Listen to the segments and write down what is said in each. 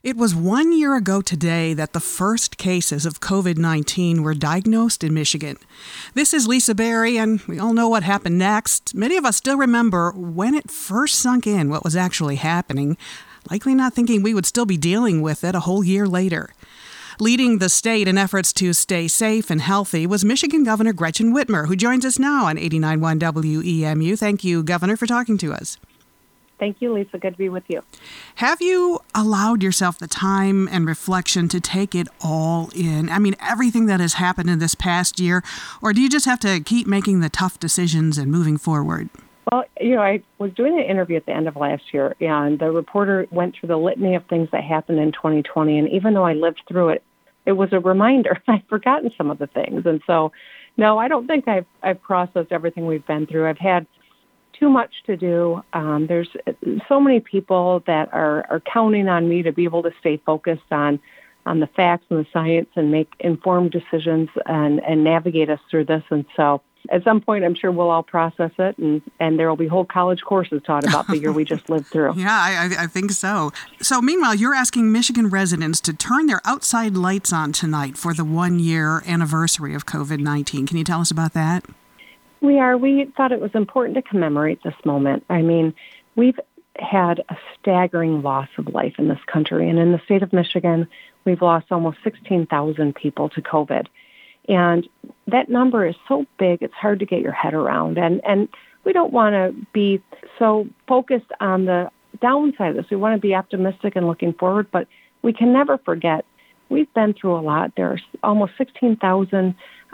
It was 1 year ago today that the first cases of COVID-19 were diagnosed in Michigan. This is Lisa Berry, and we all know what happened next. Many of us still remember when it first sunk in what was actually happening, likely not thinking we would still be dealing with it a whole year later. Leading the state in efforts to stay safe and healthy was Michigan Governor Gretchen Whitmer, who joins us now on 89.1 WEMU. Thank you, Governor, for talking to us. Thank you, Lisa. Good to be with you. Have you allowed yourself the time and reflection to take it all in? I mean, everything that has happened in this past year, or do you just have to keep making the tough decisions and moving forward? Well, I was doing an interview at the end of last year, and the reporter went through the litany of things that happened in 2020. And even though I lived through it, it was a reminder. I'd forgotten some of the things. And so, no, I don't think I've processed everything we've been through. I've had too much to do. There's so many people that are counting on me to be able to stay focused on the facts and the science and make informed decisions and navigate us through this. And so at some point, I'm sure we'll all process it, and there will be whole college courses taught about the year we just lived through. Yeah, I think so. So meanwhile, you're asking Michigan residents to turn their outside lights on tonight for the 1-year anniversary of COVID-19. Can you tell us about that? We are. We thought it was important to commemorate this moment. I mean, we've had a staggering loss of life in this country. And in the state of Michigan, we've lost almost 16,000 people to COVID. And that number is so big, it's hard to get your head around. And we don't want to be so focused on the downside of this. We want to be optimistic and looking forward, but we can never forget we've been through a lot. There are almost 16,000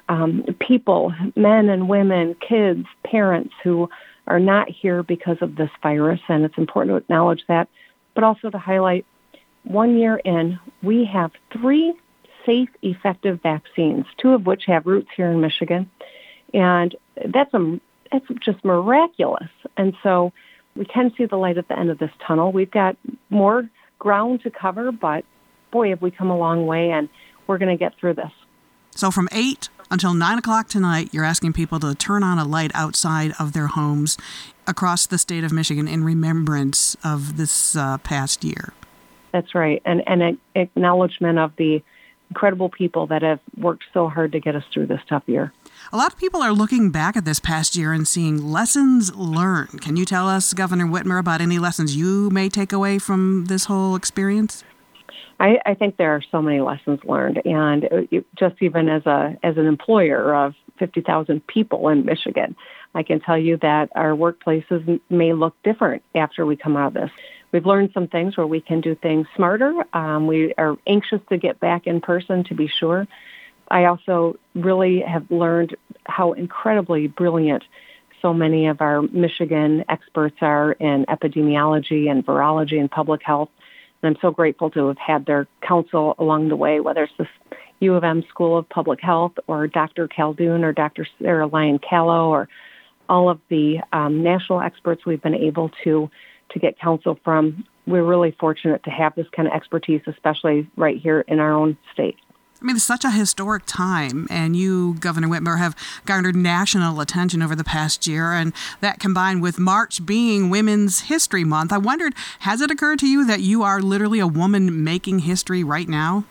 people, men and women, kids, parents who are not here because of this virus, and it's important to acknowledge that, but also to highlight 1 year in, we have 3 safe, effective vaccines, 2 of which have roots here in Michigan, and that's just miraculous. And so we can see the light at the end of this tunnel. We've got more ground to cover, but boy, have we come a long way, and we're going to get through this. So from 8 until 9 o'clock tonight, you're asking people to turn on a light outside of their homes across the state of Michigan in remembrance of this past year. That's right. And an acknowledgement of the incredible people that have worked so hard to get us through this tough year. A lot of people are looking back at this past year and seeing lessons learned. Can you tell us, Governor Whitmer, about any lessons you may take away from this whole experience? I think there are so many lessons learned, and just even as an employer of 50,000 people in Michigan, I can tell you that our workplaces may look different after we come out of this. We've learned some things where we can do things smarter. We are anxious to get back in person, to be sure. I also really have learned how incredibly brilliant so many of our Michigan experts are in epidemiology and virology and public health. And I'm so grateful to have had their counsel along the way, whether it's the U of M School of Public Health or Dr. Caldoun or Dr. Sarah Lyon-Callow or all of the national experts we've been able to get counsel from. We're really fortunate to have this kind of expertise, especially right here in our own state. I mean, it's such a historic time, and you, Governor Whitmer, have garnered national attention over the past year, and that combined with March being Women's History Month. I wondered, has it occurred to you that you are literally a woman making history right now?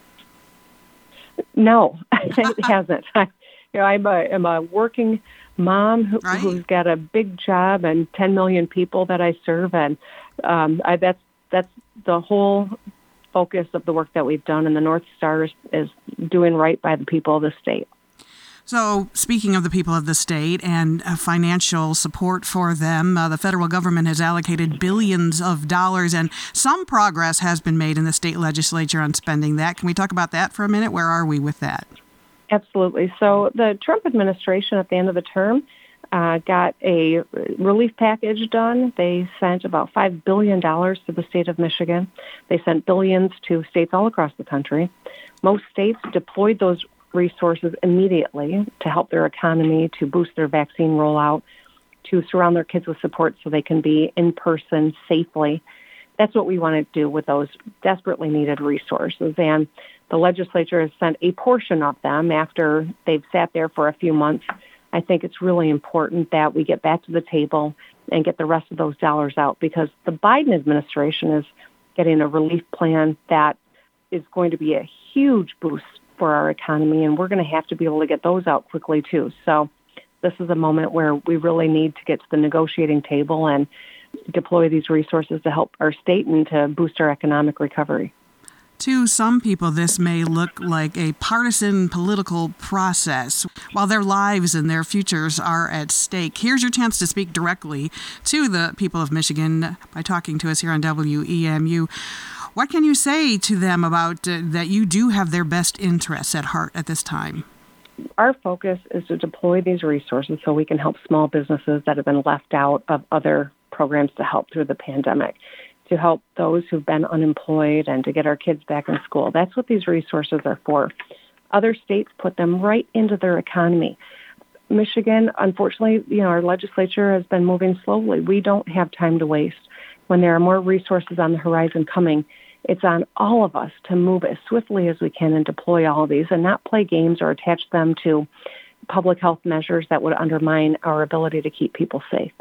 No, it hasn't. I'm a working mom who's got a big job and 10 million people that I serve, and that's the whole focus of the work that we've done, and the North Star is doing right by the people of the state. So speaking of the people of the state and financial support for them, the federal government has allocated billions of dollars, and some progress has been made in the state legislature on spending that. Can we talk about that for a minute? Where are we with that? Absolutely. So the Trump administration at the end of the term got a relief package done. They sent about $5 billion to the state of Michigan. They sent billions to states all across the country. Most states deployed those resources immediately to help their economy, to boost their vaccine rollout, to surround their kids with support so they can be in person safely. That's what we want to do with those desperately needed resources. And the legislature has sent a portion of them after they've sat there for a few months. I think it's really important that we get back to the table and get the rest of those dollars out, because the Biden administration is getting a relief plan that is going to be a huge boost for our economy, and we're going to have to be able to get those out quickly too. So this is a moment where we really need to get to the negotiating table and deploy these resources to help our state and to boost our economic recovery. To some people, this may look like a partisan political process, while their lives and their futures are at stake. Here's your chance to speak directly to the people of Michigan by talking to us here on WEMU. What can you say to them about that you do have their best interests at heart at this time? Our focus is to deploy these resources so we can help small businesses that have been left out of other programs to help through the pandemic, to help those who've been unemployed and to get our kids back in school. That's what these resources are for. Other states put them right into their economy. Michigan, unfortunately, our legislature has been moving slowly. We don't have time to waste. When there are more resources on the horizon coming, it's on all of us to move as swiftly as we can and deploy all of these and not play games or attach them to public health measures that would undermine our ability to keep people safe.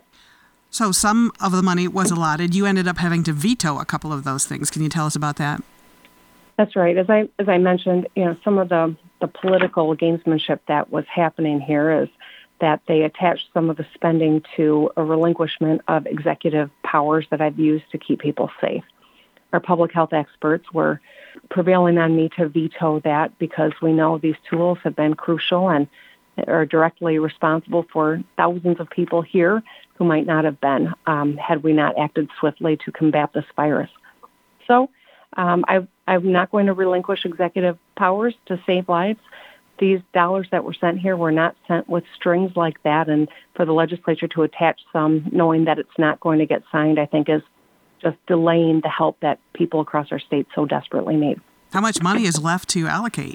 So some of the money was allotted. You ended up having to veto a couple of those things. Can you tell us about that? That's right. As I mentioned, some of the political gamesmanship that was happening here is that they attached some of the spending to a relinquishment of executive powers that I've used to keep people safe. Our public health experts were prevailing on me to veto that because we know these tools have been crucial and are directly responsible for thousands of people here who might not have been had we not acted swiftly to combat this virus. So I'm not going to relinquish executive powers to save lives. These dollars that were sent here were not sent with strings like that, and for the legislature to attach some knowing that it's not going to get signed, I think is just delaying the help that people across our state so desperately need. How much money is left to allocate?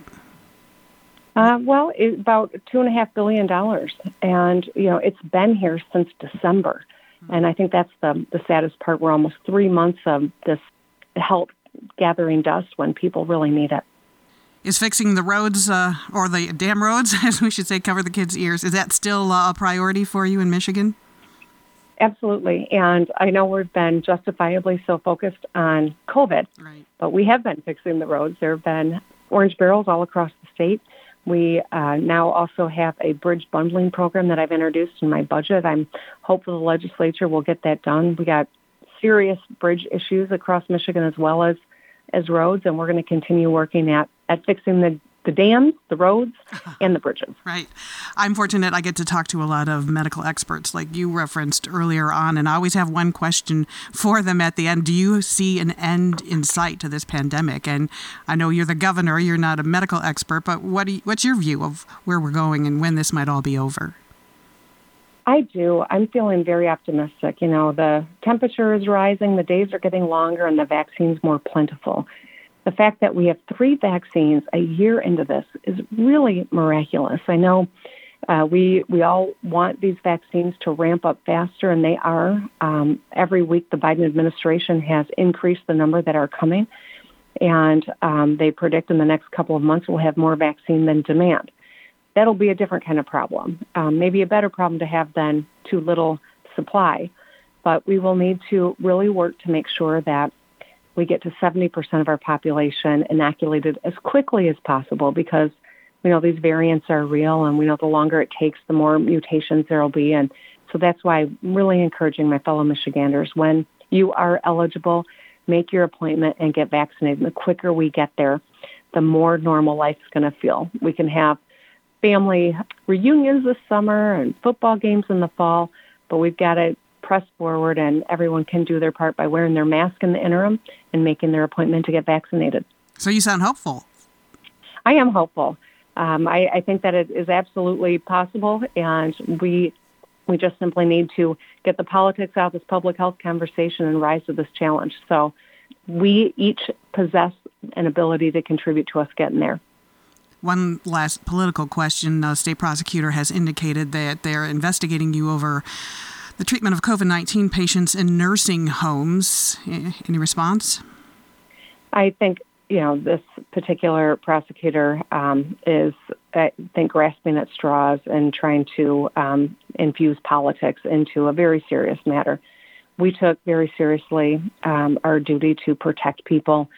Well, it's about $2.5 billion. And, it's been here since December. And I think that's the saddest part. We're almost 3 months of this help gathering dust when people really need it. Is fixing the roads, or the damn roads, as we should say, cover the kids' ears, is that still a priority for you in Michigan? Absolutely. And I know we've been justifiably so focused on COVID, right, but we have been fixing the roads. There have been orange barrels all across the state. We now also have a bridge bundling program that I've introduced in my budget. I'm hopeful the legislature will get that done. We got serious bridge issues across Michigan as well as roads, and we're going to continue working at fixing the dams, the roads, and the bridges. Right. I'm fortunate I get to talk to a lot of medical experts like you referenced earlier on, and I always have one question for them at the end. Do you see an end in sight to this pandemic? And I know you're the governor, you're not a medical expert, but what's your view of where we're going and when this might all be over? I do. I'm feeling very optimistic. The temperature is rising, the days are getting longer, and the vaccine's more plentiful. The fact that we have 3 vaccines a year into this is really miraculous. I know we all want these vaccines to ramp up faster, and they are. Every week, the Biden administration has increased the number that are coming, and they predict in the next couple of months we'll have more vaccine than demand. That'll be a different kind of problem, maybe a better problem to have than too little supply. But we will need to really work to make sure that we get to 70% of our population inoculated as quickly as possible because we know these variants are real and we know the longer it takes, the more mutations there will be. And so that's why I'm really encouraging my fellow Michiganders, when you are eligible, make your appointment and get vaccinated. The quicker we get there, the more normal life is going to feel. We can have family reunions this summer and football games in the fall, but we've got to press forward, and everyone can do their part by wearing their mask in the interim and making their appointment to get vaccinated. So you sound hopeful. I am hopeful. I think that it is absolutely possible, and we just simply need to get the politics out of this public health conversation and rise to this challenge. So we each possess an ability to contribute to us getting there. One last political question. The state prosecutor has indicated that they're investigating you over the treatment of COVID-19 patients in nursing homes. Any response? I think, this particular prosecutor is, I think, grasping at straws and trying to infuse politics into a very serious matter. We took very seriously our duty to protect people.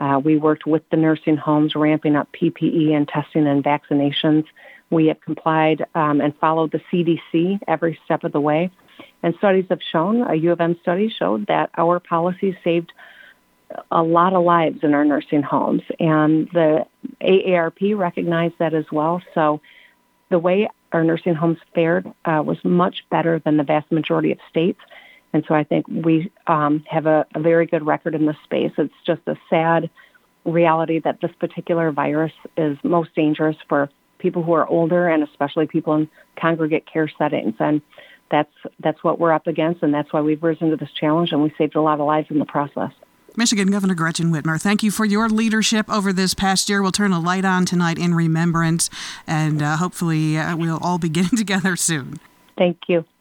We worked with the nursing homes, ramping up PPE and testing and vaccinations. We have complied and followed the CDC every step of the way. And studies have shown, a U of M study showed that our policies saved a lot of lives in our nursing homes. And the AARP recognized that as well. So the way our nursing homes fared was much better than the vast majority of states. And so I think we have a very good record in this space. It's just a sad reality that this particular virus is most dangerous for people who are older and especially people in congregate care settings. And that's what we're up against, and that's why we've risen to this challenge, and we saved a lot of lives in the process. Michigan Governor Gretchen Whitmer, thank you for your leadership over this past year. We'll turn a light on tonight in remembrance, and hopefully we'll all be getting together soon. Thank you.